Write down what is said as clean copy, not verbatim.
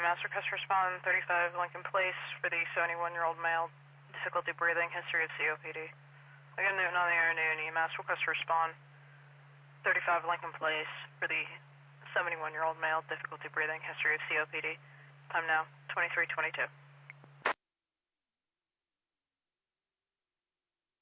EMS request to respond 35 Lincoln Place for the 71-year-old male, difficulty breathing, history of COPD. Again, Newton on the air, Newton EMS request to respond 35 Lincoln Place for the 71-year-old male, difficulty breathing, history of COPD. Time now, 23:22.